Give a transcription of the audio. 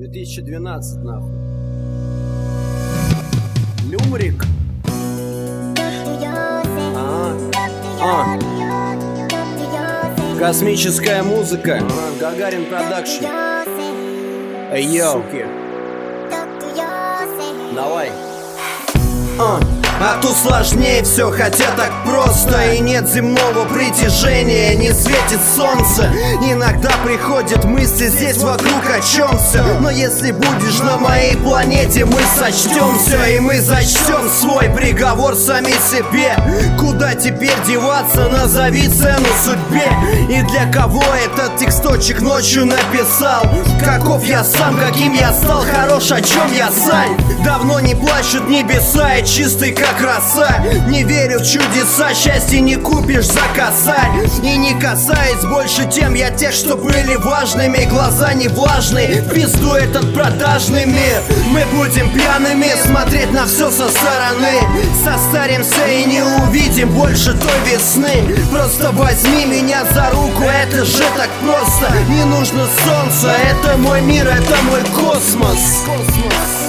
2012, нахуй. Люмрик. Космическая музыка. Гагарин продакшн. Эй, йоу. Давай. А тут сложнее все, хотя так просто. И нет земного притяжения, не светит солнце. Иногда приходят мысли здесь вокруг о чем все. Но если будешь на моей планете, мы сочтем все. И мы зачтем свой приговор сами себе. Куда теперь деваться, назови цену судьбе. И для кого этот тексточек ночью написал? Каков я сам, каким я стал, хорош, о чем я сань. Давно не плачут небеса и чистый как роса. Не верю в чудеса, счастье не купишь за косарь. И не касаясь больше тем, я тех, что были важными. Глаза не влажные, в пизду этот продажный мир. Мы будем пьяными смотреть на все со стороны. Состаримся и не увидим больше той весны. Просто возьми меня за руку, это же так просто. Не нужно солнце, это мой мир, это мой космос.